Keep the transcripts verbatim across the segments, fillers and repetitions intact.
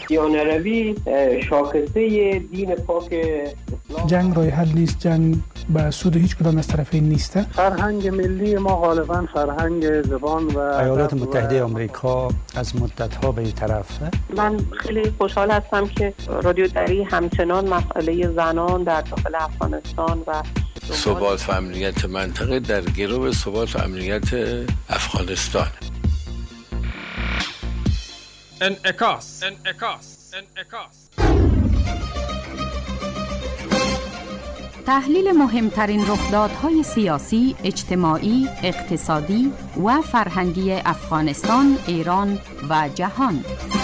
سیانه روی شاخصه دین پاک اسلام. جنگ راه حل نیست، جنگ به سود هیچ کدام از طرفین نیست. فرهنگ ملی ما غالبا فرهنگ زبان و ایالات متحده آمریکا از مدت‌ها به این طرفه. من خیلی خوشحال هستم که رادیو دری همچنان مسئله زنان در داخل افغانستان و ثبات و امنیت منطقه در گرو ثبات و امنیت افغانستان. انعکاس انعکاس انعکاس تحلیل مهمترین رخدادهای سیاسی، اجتماعی، اقتصادی و فرهنگی افغانستان، ایران و جهان.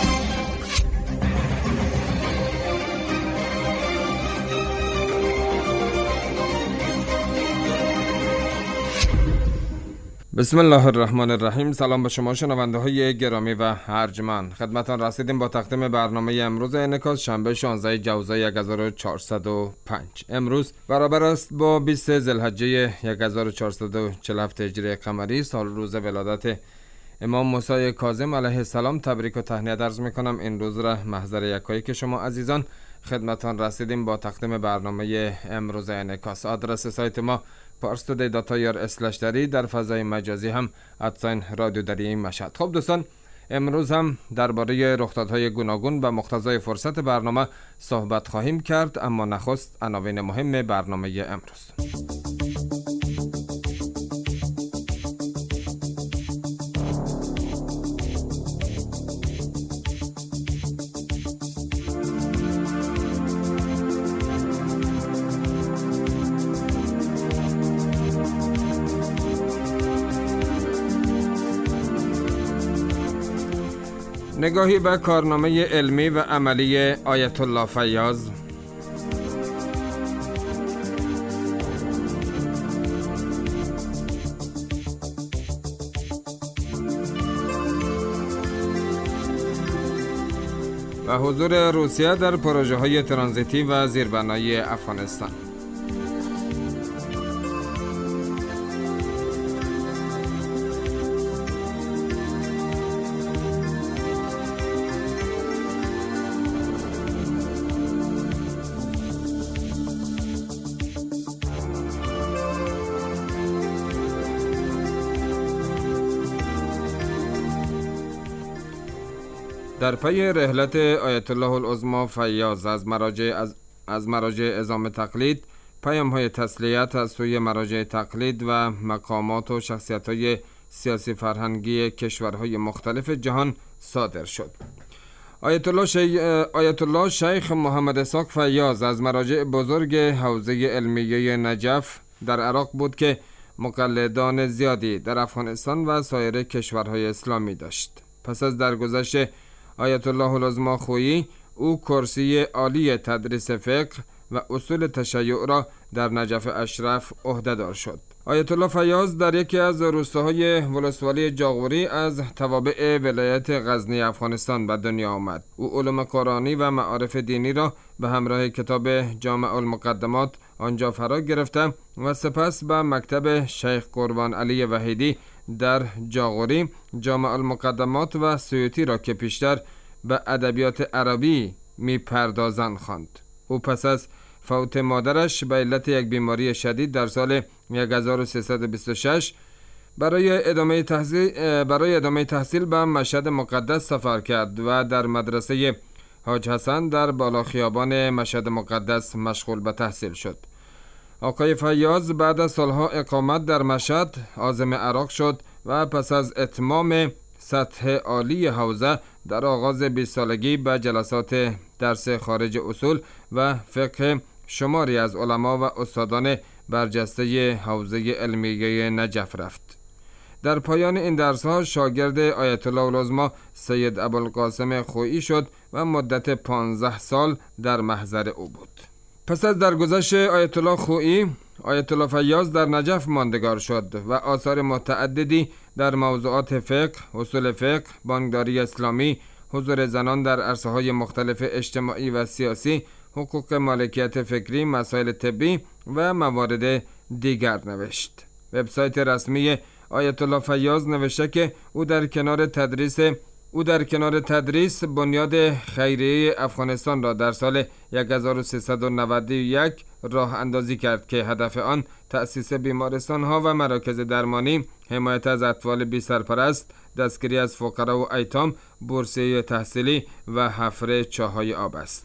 بسم الله الرحمن الرحیم. سلام به شما شنونده های گرامی و ارجمند. خدمتان رسیدیم با تقدیم برنامه امروز انعکاس شنبه شانزده جوزای هزار و چهارصد و پنج. امروز برابر است با بیست ذوالحجه هزار و چهارصد و چهل و هفت هجری قمری، سال روز ولادت امام موسی کاظم علیه السلام. تبریک و تهنیت عرض میکنم. این روز را محضر یکایی که شما عزیزان خدمتان رسیدیم با تقدیم برنامه امروز انعکاس. آدرس سایت ما پارس تودی دات آی آر اسلش دری، در فضای مجازی هم ادساین رادیو دری مشهد. خب دوستان، امروز هم درباره رخدادهای گوناگون و مقتضای فرصت برنامه صحبت خواهیم کرد، اما نخست عناوین مهم برنامه امروز. نگاهی به کارنامه علمی و عملی آیت الله فیاض. و حضور روسیه در پروژه های ترانزیتی و زیربنایی افغانستان. در پی رحلت آیت الله العظمی فیاض از مراجع از, از مراجع عظام تقلید، پیام‌های تسلیت از سوی مراجع تقلید و مقامات و شخصیت‌های سیاسی فرهنگی کشورهای مختلف جهان صادر شد. آیت الله, شی... آیت الله شیخ محمد اسحاق فیاض از مراجع بزرگ حوزه علمیه نجف در عراق بود که مقلدان زیادی در افغانستان و سایر کشورهای اسلامی داشت. پس از درگذشت آیت الله العظمی خویی، او کرسی عالی تدریس فقه و اصول تشیع را در نجف اشرف عهده‌دار شد. آیت الله فیاض در یکی از روستاهای ولسوالی جاغوری از توابع ولایت غزنی افغانستان به دنیا آمد. او علوم قرآنی و معارف دینی را به همراه کتاب جامع المقدمات آنجا فرا گرفته و سپس به مکتب شیخ قربان علی وحیدی در جاغوری جامع المقدمات و سیوطی را که پیشتر به ادبیات عربی می پردازند خواند. او پس از فوت مادرش به علت یک بیماری شدید در سال هزار و سیصد و بیست و شش برای ادامه تحصیل برای ادامه تحصیل به مشهد مقدس سفر کرد و در مدرسه حاج حسن در بالا خیابان مشهد مقدس مشغول به تحصیل شد. آقای فیاض بعد از سالها اقامت در مشهد عازم عراق شد و پس از اتمام سطح عالی حوزه در آغاز بیست سالگی به جلسات درس خارج اصول و فقه شماری از علما و استادان برجسته حوزه علمیه نجف رفت. در پایان این درس‌ها شاگرد آیت الله العظمی سید ابوالقاسم خویی شد و مدت پانزده سال در محضر او بود. پس از درگذشت آیت الله خویی، آیت الله فیاض در نجف ماندگار شد و آثار متعددی در موضوعات فقه، اصول فقه، بانکداری اسلامی، حضور زنان در عرصه‌های مختلف اجتماعی و سیاسی، حقوق مالکیت فکری، مسائل طبی و موارد دیگر نوشت. وبسایت رسمی آیت الله فیاض نوشته که او در کنار تدریس او در کنار تدریس بنیاد خیریه افغانستان را در سال هزار و سیصد و نود و یک راه اندازی کرد که هدف آن تأسیس بیمارستان ها و مراکز درمانی، حمایت از اطفال بی سرپرست، دستگیری از فقرا و ایتام، بورسیه تحصیلی و حفر چاهای آب است.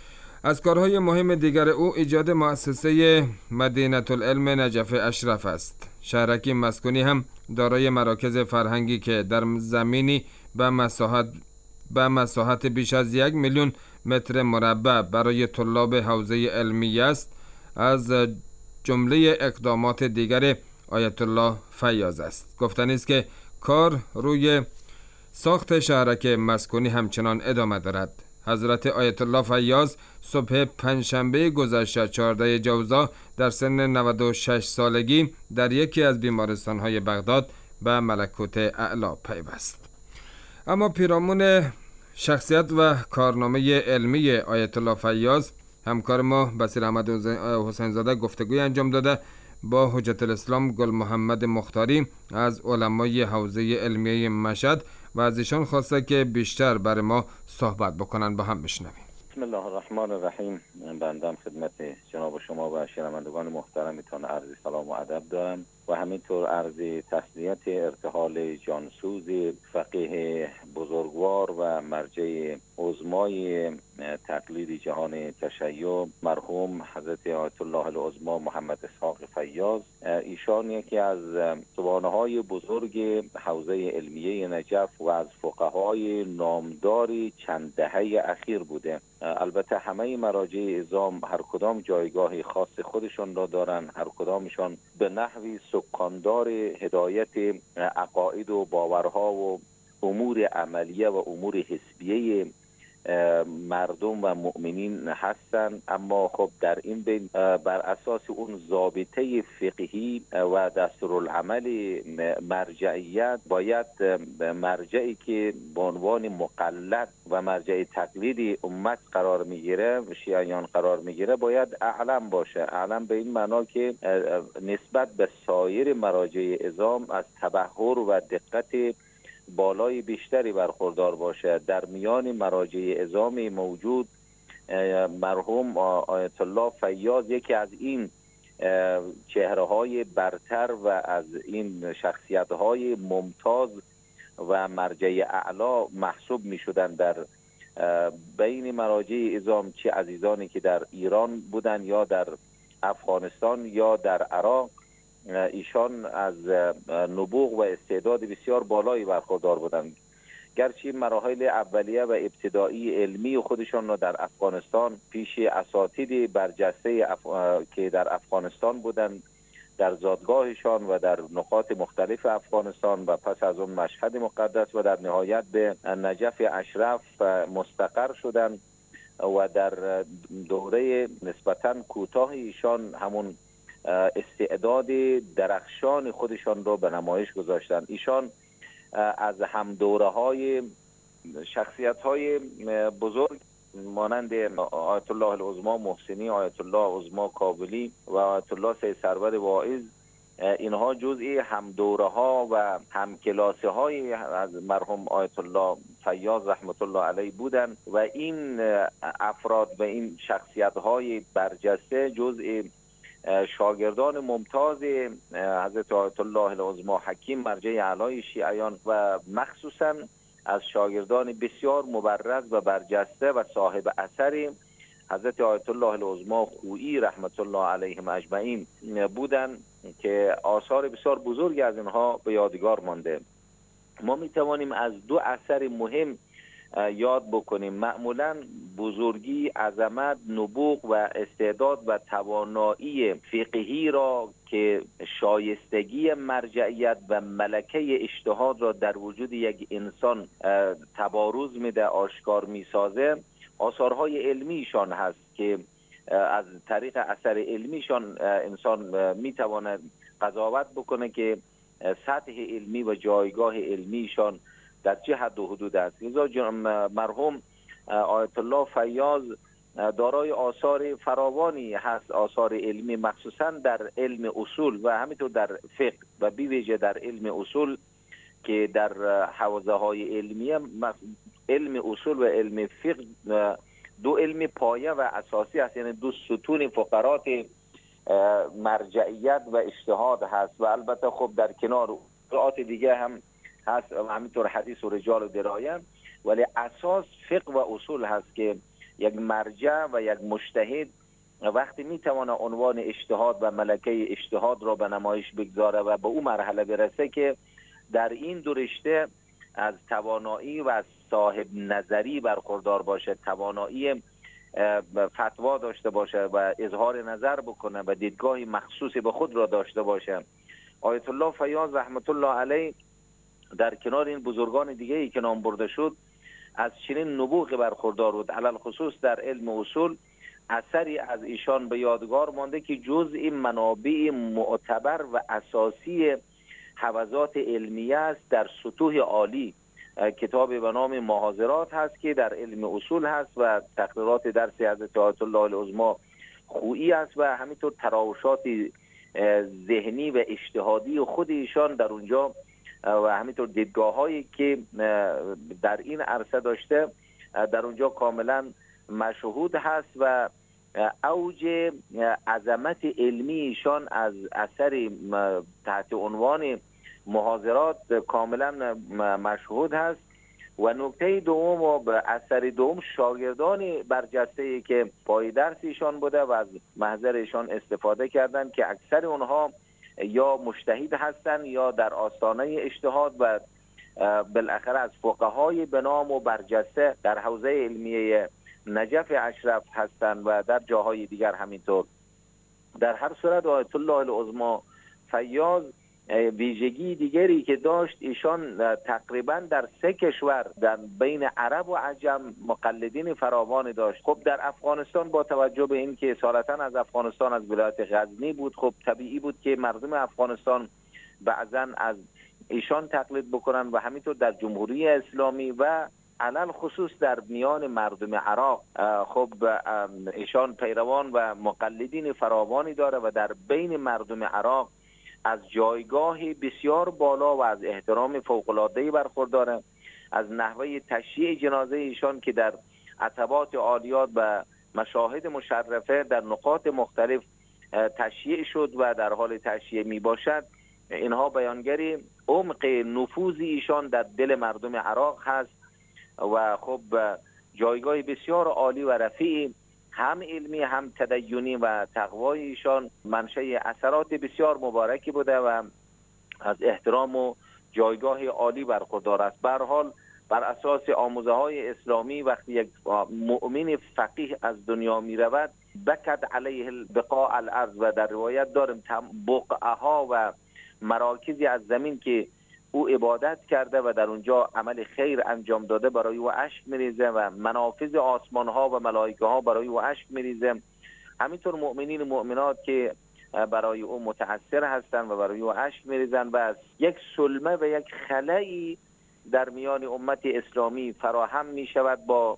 از کارهای مهم دیگر او ایجاد مؤسسه مدینه العلم نجف اشرف است. شهرک مسکونی هم دارای مراکز فرهنگی که در زمینی به مساحت به مساحت بیش از یک میلیون متر مربع برای طلاب حوزه علمی است. از جمله اقدامات دیگر آیت الله فیاض است. گفتنی است که کار روی ساخت شهرک مسکونی همچنان ادامه دارد. حضرت آیت الله فیاض صبح پنجشنبه گذشته چهاردهم جوزا در سن نود و شش سالگی در یکی از بیمارستان‌های بغداد به ملکوت اعلی پیوست. اما پیرامون شخصیت و کارنامه علمی آیت الله فیاض، همکار ما بصیر احمد حسین زاده گفتگوی انجام داده با حجت الاسلام گل محمد مختاری از علمای حوزه علمیه مشهد و از ایشان خواسته که بیشتر برای ما صحبت بکنن. با هم بشنویم. بسم الله الرحمن الرحیم. بنده خدمت جناب شما و شنوندگان محترمتان عرض سلام و ادب دارم و همینطور عرض تسلیت ارتحال جانسوز فقیه بزرگوار و مرجع عظمای تقلید جهان تشیع مرحوم حضرت آیت الله العظما محمد اسحاق فیاض. ایشان یکی از سبحانه‌های بزرگ حوزه علمیه نجف و از فقهای نامداری چند دهه اخیر بوده. البته همه مراجع عظام هر کدام جایگاه خاص خودشان را دارن، هر کدامشان به نحوی سکاندار هدایت عقاید و باورها و امور عملیه و امور حسبیه مردم و مؤمنین هستند، اما خب در این بین بر اساس اون ضابطه فقهی و دستورالعمل مرجعیت باید مرجعی که به عنوان مقلد و مرجع تقلید امت قرار میگیره، شیعیان قرار میگیره، باید اعلم باشه. اعلم به این معنا که نسبت به سایر مراجع عظام از تبحر و دقت بالای بیشتری برخوردار باشه. در میان مراجع عظام موجود مرحوم آیت الله فیاض یکی از این چهره های برتر و از این شخصیت های ممتاز و مرجع اعلا محسوب می شدن در بین مراجع عظام، چه عزیزانی که در ایران بودن یا در افغانستان یا در عراق. ایشان از نبوغ و استعداد بسیار بالایی برخوردار بودند. گرچه مراحل اولیه و ابتدایی علمی خودشان را در افغانستان پیش اساتید برجسته اف... که در افغانستان بودند در زادگاهشان و در نقاط مختلف افغانستان و پس از اون مشهد مقدس و در نهایت به نجف اشرف مستقر شدند و در دوره نسبتاً کوتاه ایشان همون استعداد درخشان خودشان را به نمایش گذاشتند. ایشان از همدوره های شخصیت های بزرگ مانند آیت الله العظما محسنی، آیت الله العظما کابلی و آیت الله سید سرور واعظ، اینها جزئی همدوره ها و همکلاسه های از مرحوم آیت الله فیاض رحمت الله علیه بودند و این افراد و این شخصیت های برجسته جزئی شاگردان ممتاز حضرت آیت الله العظما حکیم مرجع اعلی شیعیان و مخصوصا از شاگردان بسیار مبرز و برجسته و صاحب اثر حضرت آیت الله العظما خویی رحمت الله علیهم اجمعین بودند که آثار بسیار بزرگی از اینها به یادگار مانده. ما می توانیم از دو اثر مهم یاد بکنیم. معمولا بزرگی، عظمت، نبوغ و استعداد و توانایی فقهی را که شایستگی مرجعیت و ملکه اجتهاد را در وجود یک انسان تبارز میده، آشکار میسازه، آثارهای علمیشان هست که از طریق اثر علمیشان انسان میتواند قضاوت بکنه که سطح علمی و جایگاه علمیشان در چه حد و حدود است. لذا مرحوم آیت الله فیاض دارای آثار فراوانی هست، آثار علمی مخصوصا در علم اصول و همینطور در فقه و بی ویژه در علم اصول که در حوزه های علمیه، علم اصول و علم فقه دو علم پایه و اساسی هست، یعنی دو ستون فقرات مرجعیت و اجتهاد هست. و البته خب در کنار فقرات دیگه هم هست، همینطور حدیث و رجال و درایه، ولی اساس فقه و اصول هست که یک مرجع و یک مجتهد وقتی میتونه عنوان اجتهاد و ملکه اجتهاد را به نمایش بگذاره و به اون مرحله برسه که در این دو رشته از توانایی و از صاحب نظری برخوردار باشه، توانایی فتوا داشته باشه و اظهار نظر بکنه و دیدگاه مخصوصی به خود را داشته باشه. آیت الله فیاض رحمت الله علیه در کنار این بزرگان دیگه ای که نام برده شد از چنین نبوغ برخوردار بود، علل خصوص در علم اصول اثری از ایشان به یادگار مانده که جزء منابع معتبر و اساسی حوزات علمیه است در سطوح عالی. کتاب به نام محاضرات هست که در علم اصول هست و تقریرات درس حضرت آیت الله العظما خویی است و همینطور تراوشات ذهنی و اجتهادی خود ایشان در اونجا و همینطور دیدگاه هایی که در این عرصه داشته در اونجا کاملا مشهود هست و اوج عظمت علمی ایشان از اثر تحت عنوان محاضرات کاملا مشهود هست. و نکته دوم و اثر دوم شاگردان برجسته که پای درس ایشان بوده و از محضر ایشان استفاده کردند که اکثر اونها یا مجتهد هستند یا در آستانه اجتهاد و بالاخره از فقهای به نام و برجسته در حوزه علمیه نجف اشرف هستند و در جاهای دیگر همینطور. در هر صورت آیت الله العظما فیاض ویژگی دیگری که داشت، ایشان تقریبا در سه کشور در بین عرب و عجم مقلدین فراوان داشت. خب در افغانستان با توجه به این که اصالتا از افغانستان از ولایت غزنی بود، خب طبیعی بود که مردم افغانستان بعضا از ایشان تقلید بکنن و همینطور در جمهوری اسلامی و علل خصوص در میان مردم عراق خب ایشان پیروان و مقلدین فراوانی داره و در بین مردم عراق از جایگاه بسیار بالا و از احترام فوق‌العاده‌ای برخورداره. از نحوه تشییع جنازه ایشان که در عتبات عالیات و مشاهد مشرفه در نقاط مختلف تشییع شد و در حال تشییع می باشد، اینها بیانگری عمق نفوذ ایشان در دل مردم عراق هست و خب جایگاه بسیار عالی و رفیع هم علمی هم تدینی و تقوای ایشان منشأ اثرات بسیار مبارکی بوده و از احترام و جایگاه عالی برخوردار است. به هر حال بر اساس آموزه های اسلامی وقتی یک مؤمن فقیه از دنیا می رود بکد علیه البقاء الارض و در روایت داریم بقعها و مراکزی از زمین که او عبادت کرده و در اونجا عمل خیر انجام داده برای او اشک میریزه و منافذ آسمان ها و ملائکه ها برای او اشک میریزه. همینطور مؤمنین و مؤمنات که برای او متأثر هستند و برای او اشک میریزن و از یک سلمه و یک خلایی در میان امت اسلامی فراهم می شود با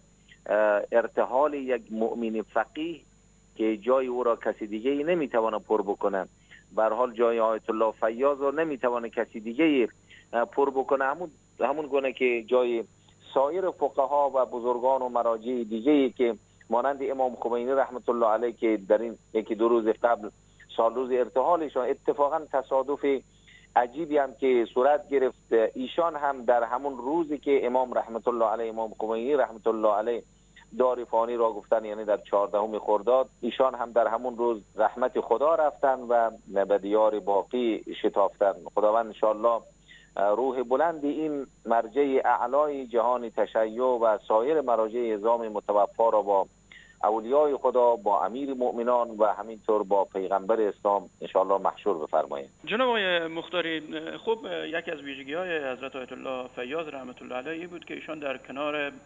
ارتحال یک مؤمن فقیه که جای او را کسی دیگه ای نمی تواند پر بکنه. به هر حال جای آیت الله فیاض را نمی تواند کسی دیگه ای پر بکنه، همون همون گونه که جای سایر فقها و بزرگان و مراجع دیگه ای که مانند امام خمینی رحمت الله علیه که در این یکی دو روز قبل سال روز ارتحالشان اتفاقا تصادف عجیبی هم که صورت گرفت، ایشان هم در همون روزی که امام رحمت الله علیه امام خمینی رحمت الله علیه دار فانی را گفتن، یعنی در چهاردهم خرداد، ایشان هم در همون روز رحمت خدا رفتن و به دیار باقی شتافتن. خداوند انشاءالله روح بلند این مرجع اعلای جهان تشیع و سایر مراجع اعظام متوفا را با اولیای خدا، با امیر مؤمنان و همینطور با پیغمبر اسلام انشاءالله محشور بفرمایید. جناب آقای مختاری، خب یکی از ویژگی‌های حضرت آیت الله فیاض رحمت الله علیه بود که ایشان در کنار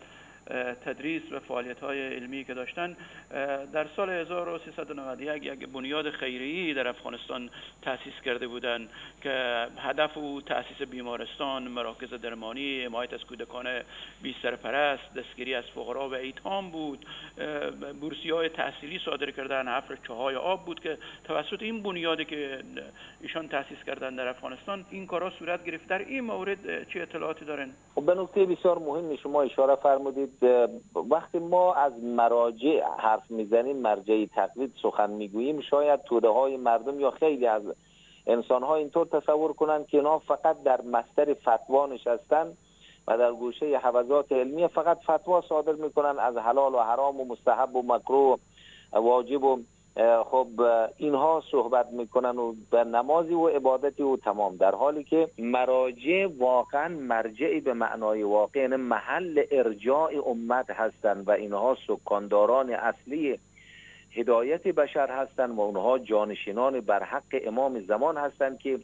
تدریس و فعالیت‌های علمی که داشتن، در سال هزار و سیصد و نود و یک یک بنیاد خیریه‌ای در افغانستان تأسیس کرده بودند که هدف او تأسیس بیمارستان، مراکز درمانی، حمایت از کودکان بی سرپرست، دستگیری از فقرا و ایتام بود. بورسیه‌های تحصیلی صادر کردن، حفر چاهای آب بود که توسط این بنیادی که ایشان تأسیس کردن در افغانستان این کارا صورت گرفت. در این مورد چه اطلاعاتی دارن؟ خب به نکته بسیار مهمی شما اشاره فرمودید. وقتی ما از مراجع حرف میزنیم، مرجع تقلید سخن میگوییم، شاید توده های مردم یا خیلی از انسان ها اینطور تصور کنند که اینا فقط در مصدر فتوا نشستن و در گوشه حوزات علمی فقط فتوا صادر میکنن از حلال و حرام و مستحب و مکروه و واجب و خب اینها صحبت میکنن و به نمازی و عبادتی و تمام، در حالی که مراجع واقعا مرجعی به معنای واقع، یعنی محل ارجاع امت هستند و اینها سکانداران اصلی هدایت بشر هستند و اونها جانشینان بر حق امام زمان هستند که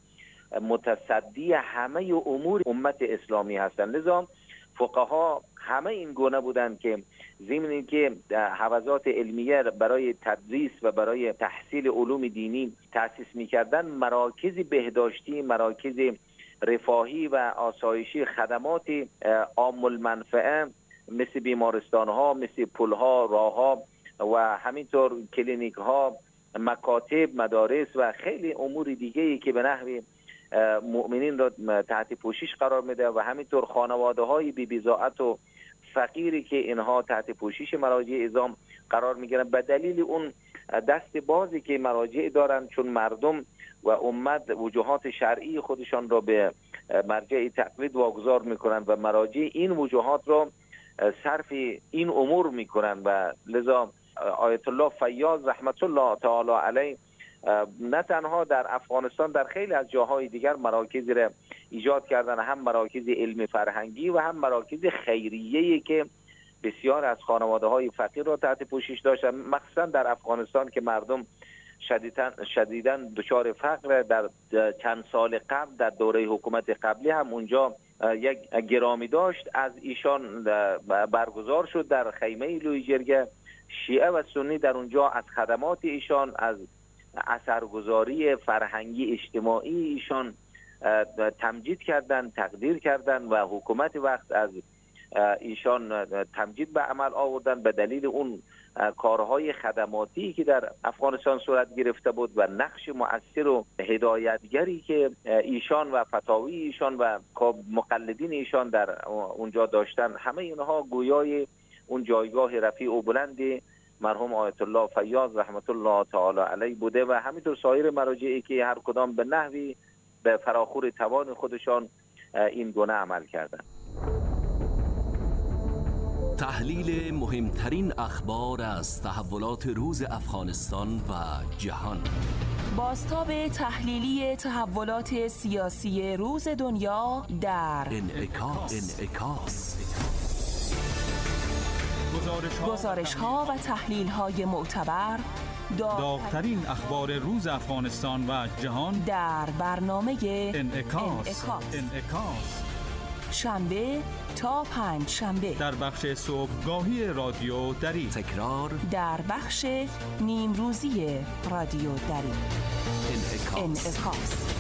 متصدی همه امور امت اسلامی هستند. لذا فقها همه این گونه بودند که ضمن که حوزات علمیه برای تدریس و برای تحصیل علوم دینی تأسیس می‌کردند، مراکز بهداشتی، مراکز رفاهی و آسایشی، خدمات عام المنفعه مثل بیمارستان‌ها، مثل پل‌ها، راه‌ها و همینطور کلینیک‌ها، مکاتب، مدارس و خیلی امور دیگه‌ای که به نحو مؤمنین را تحت پوشش قرار میده و همینطور خانواده‌های بی بی‌ضاعت و فقیری که اینها تحت پوشش مراجع اعظام قرار میگیرن به دلیل اون دست بازی که مراجع دارن، چون مردم و امت وجوهات شرعی خودشان را به مرجع تقلید واگذار میکنن و مراجع این وجوهات را صرف این امور میکنن و لذا آیت الله فیاض رحمت الله تعالی علیه نه تنها در افغانستان، در خیلی از جاهای دیگر مراکزی را ایجاد کردن، هم مراکز علمی فرهنگی و هم مراکز خیریه‌ای که بسیار از خانواده های فقیر را تحت پوشش داشتن، مخصوصا در افغانستان که مردم شدیداً شدیداً دچار فقر. در چند سال قبل در دوره حکومت قبلی هم اونجا یک گرامی داشت از ایشان برگزار شد در خیمه لویجرگه. شیعه و سنی در اونجا از خدمات ایشان، از اثرگذاری فرهنگی اجتماعی ایشان تمجید کردن، تقدیر کردن و حکومت وقت از ایشان تمجید به عمل آوردن به دلیل اون کارهای خدماتی که در افغانستان صورت گرفته بود و نقش مؤثر و هدایتگری که ایشان و فتاوی ایشان و مقلدین ایشان در اونجا داشتن. همه اینها گویای اون جایگاه رفیع و بلند مرحوم آیت الله فیاض رحمت الله تعالی علیه بوده و همینطور سایر مراجعی که هر کدام به نحوی به فراخور توان خودشان این گونه عمل کردند. تحلیل مهمترین اخبار از تحولات روز افغانستان و جهان. بازتاب تحلیلی تحولات سیاسی روز دنیا در انعکاس. انعکاس. گزارش ها و تحلیل های معتبر، داغ‌ترین اخبار روز افغانستان و جهان در برنامه انعکاس. انعکاس. انعکاس. شنبه تا پنج شنبه در بخش صبحگاهی رادیو دری، تکرار در بخش نیم روزی رادیو دری. انعکاس. انعکاس.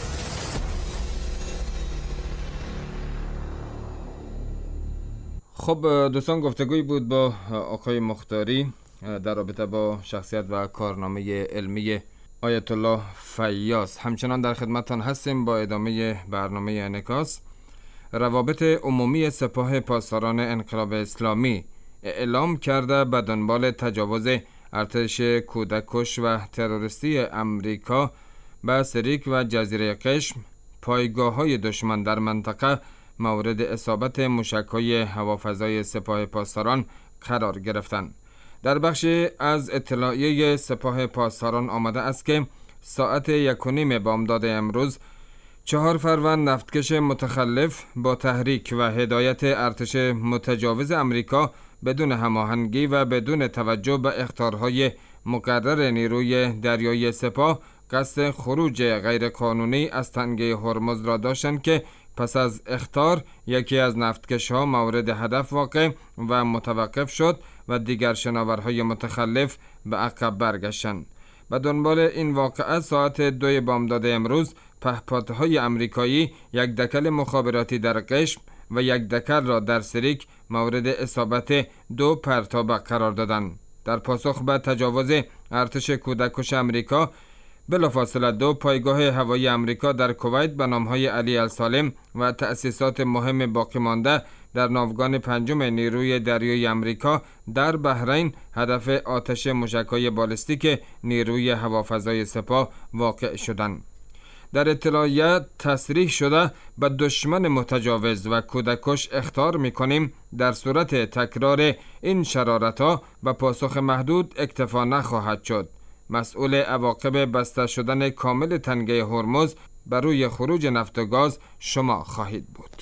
خب دوستان، گفتگوی بود با آقای مختاری در رابطه با شخصیت و کارنامه علمی آیت الله فیاض. همچنان در خدمتتان هستیم با ادامه برنامه انعکاس. روابط عمومی سپاه پاسداران انقلاب اسلامی اعلام کرده به دنبال تجاوز ارتش کودککش و تروریستی امریکا به سریک و جزیره قشم، پایگاه‌های دشمن در منطقه مورد اصابت موشک‌های هوافضای سپاه پاسداران قرار گرفتند. در بخشی از اطلاعیه سپاه پاسداران آمده است که ساعت یک و نیم بامداد امروز چهار فروند نفتکش متخلف با تحریک و هدایت ارتش متجاوز امریکا بدون هماهنگی و بدون توجه به اخطارهای مقرر نیروی دریایی سپاه قصد خروج غیرقانونی از تنگه هرمز را داشتند که پس از اخطار یکی از نفتکش‌ها مورد هدف واقع و متوقف شد و دیگر شناورهای متخلف به عقب برگشتند. به دنبال این واقعه ساعت دوی بامداد امروز پهپادهای امریکایی یک دکل مخابراتی در قشم و یک دکل را در سریک مورد اصابت دو پرتابه قرار دادند. در پاسخ به تجاوز ارتش کودککش امریکا، بلافاصله دو پایگاه هوایی امریکا در کویت به نامهای علی السالم و تأسیسات مهم باقی مانده در ناوگان پنجم نیروی دریایی امریکا در بحرین هدف آتش موشک‌های بالستیک نیروی هوافضای سپاه واقع شدند. در اطلاعیه تصریح شده به دشمن متجاوز و کودککش اخطار می‌کنیم در صورت تکرار این شرارت‌ها و پاسخ محدود اکتفا نخواهد شد. مسئول عواقب بسته شدن کامل تنگه هرمز بر روی خروج نفت و گاز شما خواهید بود.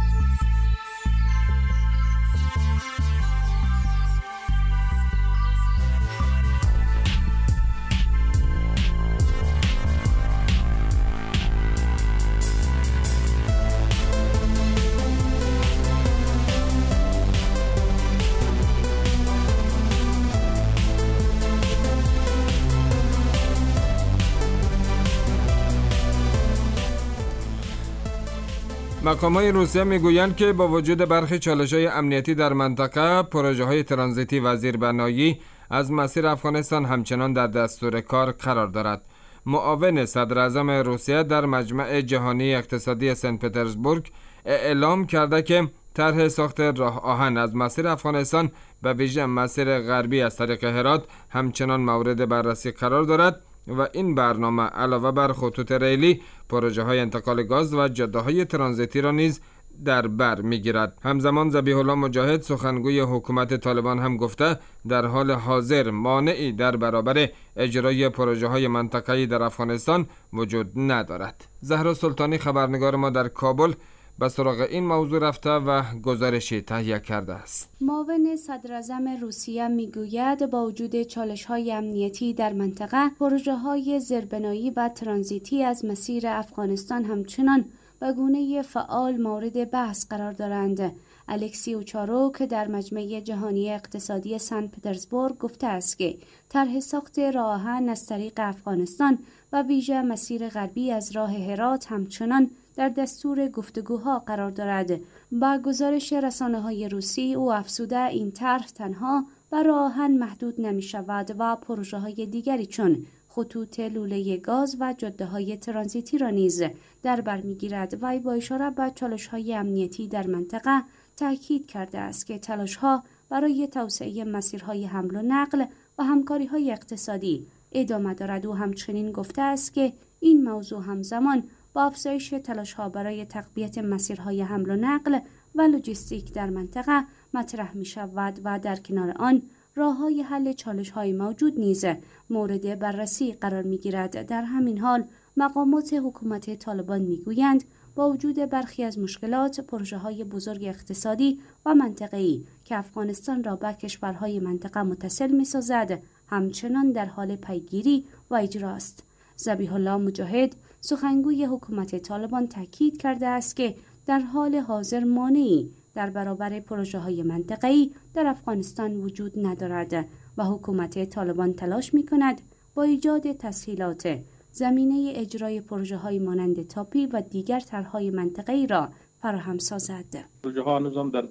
مقامات روسیه میگویند که با وجود برخی چالش‌های امنیتی در منطقه، پروژه‌های ترانزیتی و زیربنایی از مسیر افغانستان همچنان در دستور کار قرار دارد. معاون صدر اعظم روسیه در مجمع جهانی اقتصادی سن پترزبورگ اعلام کرده که طرح ساخت راه آهن از مسیر افغانستان به ویژه مسیر غربی از طریق هرات همچنان مورد بررسی قرار دارد و این برنامه علاوه بر خطوط ریلی، پروژه های انتقال گاز و جاده های ترانزیتی را نیز در بر میگیرد. همزمان ذبیح الله مجاهد سخنگوی حکومت طالبان هم گفته در حال حاضر مانعی در برابر اجرای پروژه های منطقه‌ای در افغانستان وجود ندارد. زهرا سلطانی خبرنگار ما در کابل به سراغ این موضوع رفته و گزارشی تهیه کرده است. معاون صدر اعظم روسیه میگوید با وجود چالش‌های امنیتی در منطقه، پروژه‌های زیربنایی و ترانزیتی از مسیر افغانستان همچنان به گونه فعال مورد بحث قرار دارند. الکسی اوچاروک در مجمع جهانی اقتصادی سن پترزبورگ گفته است که طرح ساخت راه آهن از طریق افغانستان و ویژه مسیر غربی از راه هرات همچنان در دستور گفتگوها قرار دارد. با گزارش رسانه‌های روسی او افزوده این طرح تنها به راه آهن محدود نمی شود و پروژه‌های دیگری چون خطوط لوله گاز و جاده‌های ترانزیتی را نیز در بر می‌گیرد و با اشاره به چالش‌های امنیتی در منطقه تاکید کرده است که تلاش‌ها برای توسعه مسیرهای حمل و نقل و همکاری‌های اقتصادی ادامه دارد. او همچنین گفته است که این موضوع همزمان با افزایش تلاش‌ها برای تقویت مسیرهای حمل و نقل و لوجستیک در منطقه مطرح می‌شود و در کنار آن راه‌های حل چالش‌های موجود نیز مورد بررسی قرار می‌گیرد. در همین حال مقامات حکومت طالبان می‌گویند با وجود برخی از مشکلات، پروژه‌های بزرگ اقتصادی و منطقه‌ای که افغانستان را به کشورهای منطقه متصل می‌سازد، همچنان در حال پیگیری و اجراست. ذبیح الله مجاهد سخنگوی حکومت طالبان تاکید کرده است که در حال حاضر مانعی در برابر پروژه‌های منطقه‌ای در افغانستان وجود ندارد و حکومت طالبان تلاش می‌کند با ایجاد تسهیلات زمینه اجرای پروژه‌های مانند تاپی و دیگر طرح‌های منطقه‌ای را فراهم سازد. پروژه‌ها هنوز در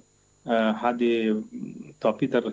حد تاپی در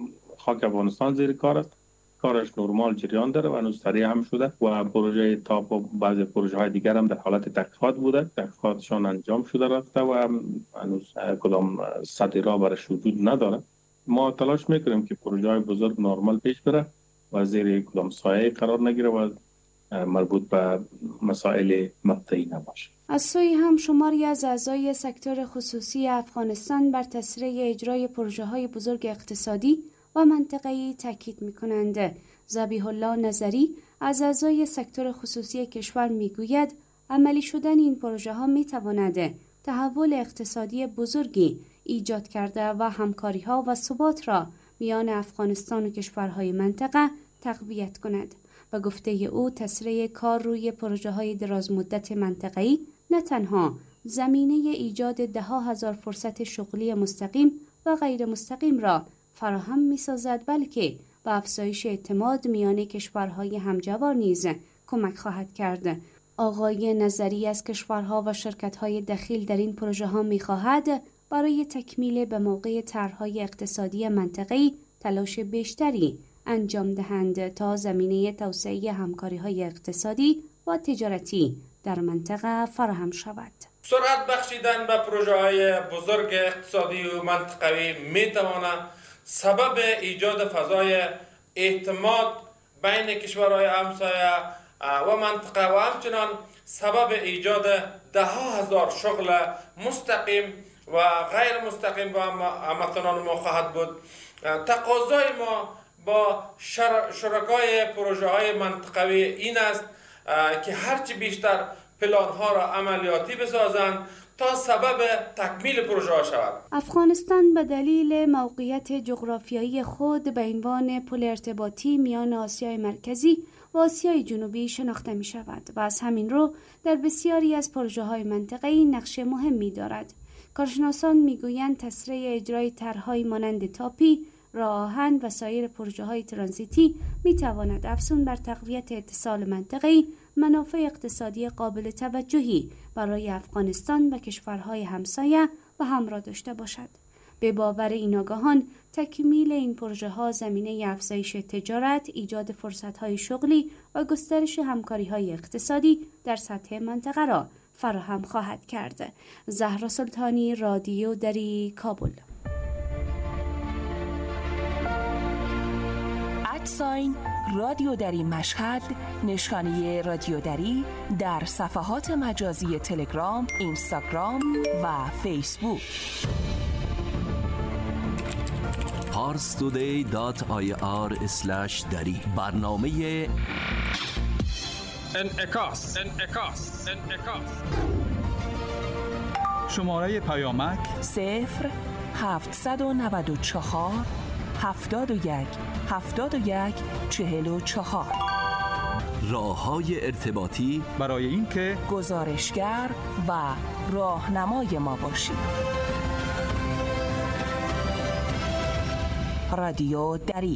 خاک افغانستان زیر کار است. کارش نرمال جریان داره و هنوز سریع هم شده و پروژه تاپ و بعضی پروژه های دیگر هم در حالت تحقیقات بوده. تحقیقاتشان انجام شده رفته و هنوز کدام سطحی را برش وجود نداره. ما تلاش میکنیم که پروژه های بزرگ نرمال پیش بره و زیر کدام سایه قرار نگیره و مربوط به مسائل مقطعی نباشه. از سوی هم شماری از اعضای سکتور خصوصی افغانستان بر تسریع اجرای پروژه های بزرگ اقتصادی و منطقه‌ای تاکید می‌کنند. ذبیح الله نظری از اعضای سکتور خصوصی کشور می‌گوید عملی شدن این پروژه‌ها می‌تواند تحول اقتصادی بزرگی ایجاد کرده و همکاری‌ها و ثبات را میان افغانستان و کشورهای منطقه تقویت کند. و گفته او تسریع کار روی پروژه‌های درازمدت منطقه‌ای نه تنها زمینه ایجاد ده ها هزار فرصت شغلی مستقیم و غیر مستقیم را فراهم می‌سازد، بلکه به افزایش اعتماد میان کشورهای همجوار نیز کمک خواهد کرد. آقای نظری از کشورها و شرکت‌های دخیل در این پروژه‌ها می‌خواهد برای تکمیل به موقع طرح‌های اقتصادی منطقه‌ای تلاش بیشتری انجام دهند تا زمینه توسعه همکاری‌های اقتصادی و تجارتی در منطقه فراهم شود. سرعت بخشیدن به پروژه‌های بزرگ اقتصادی و منطقوی می‌تواند سبب ایجاد فضای اعتماد بین کشورهای همسایه و منطقه و همچنان سبب ایجاد ده ها هزار شغل مستقیم و غیر مستقیم با هموطنان ما خواهد بود. تقاضای ما با شرکای پروژه های منطقوی این است که هرچی بیشتر پلان ها را عملیاتی بسازند تا سبب تکمیل پروژه ها شود. افغانستان به دلیل موقعیت جغرافیایی خود به عنوان پل ارتباطی میان آسیای مرکزی و آسیای جنوبی شناخته می شود و از همین رو در بسیاری از پروژه های منطقه‌ای نقش مهمی دارد. کارشناسان می گویند تسریع اجرای طرح‌های مانند تاپی، راه آهن و سایر پروژه های ترانزیتی می تواند افزون بر تقویت اتصال منطقه‌ای منافع اقتصادی قابل توجهی برای افغانستان و کشورهای همسایه و همراه داشته باشد. به باور این آگاهان، تکمیل این پروژه ها زمینه افزایش تجارت، ایجاد فرصت های شغلی و گسترش همکاری های اقتصادی در سطح منطقه را فراهم خواهد کرد. زهرا سلطانی، رادیو دری، کابل. ادساین رادیو دری مشهد، نشانی رادیو دری در صفحات مجازی تلگرام، اینستاگرام و فیسبوک. پارس تودی دات آی آر اسلش دری برنامه انعکاس انعکاس انعکاس شماره پیامک صفر هفتصد و نود و چهار هفتاد و یک هفتاد و یک چهل و چهار. راه‌های ارتباطی برای اینکه گزارشگر و راهنمای ما باشید. رادیو دری.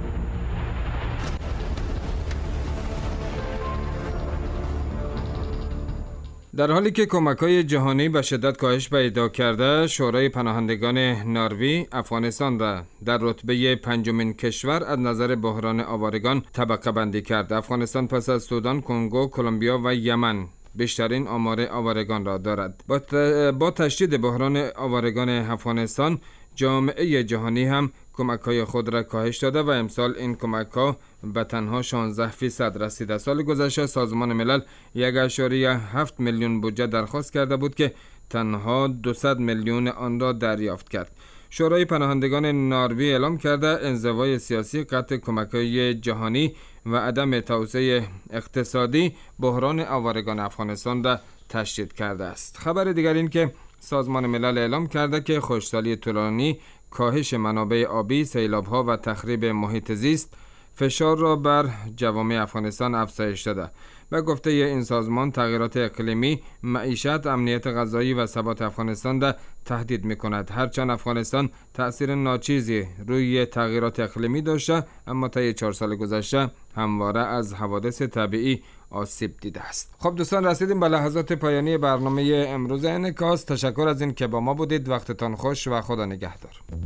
در حالی که کمک‌های جهانی به شدت کاهش پیدا کرده، شورای پناهندگان نروژ افغانستان را در رتبه پنجمین کشور از نظر بحران آوارگان طبقه بندی کرد. افغانستان پس از سودان، کنگو، کلمبیا و یمن بیشترین آمار آوارگان را دارد. با تشدید بحران آوارگان افغانستان، جامعه جهانی هم کمک‌های خود را کاهش داده و امسال این کمک‌ها به تنها شانزده فیصد رسیده. سال گذشته سازمان ملل یک و هفت میلیون بودجه درخواست کرده بود که تنها دویست میلیون آن را دریافت کرد. شورای پناهندگان نروژ اعلام کرده انزوای سیاسی، قطع کمک‌های جهانی و عدم توسعه اقتصادی بحران آوارگان افغانستان را تشدید کرده است. خبر دیگر این که سازمان ملل اعلام کرده که خشکسالی طولانی، کاهش منابع آبی، سیلاب‌ها و تخریب محیط زیست فشار را بر جوامع افغانستان افزایش داده. به گفته این سازمان، تغییرات اقلیمی، معیشت، امنیت غذایی و ثبات افغانستان را تهدید می‌کند. هرچند افغانستان تأثیر ناچیزی روی تغییرات اقلیمی داشته، اما طی چهار سال گذشته همواره از حوادث طبیعی آسیب دیده است. خب دوستان، رسیدیم به لحظات پایانی برنامه امروز انعکاس. تشکر از این که با ما بودید. وقتتان خوش و خدا نگهدار.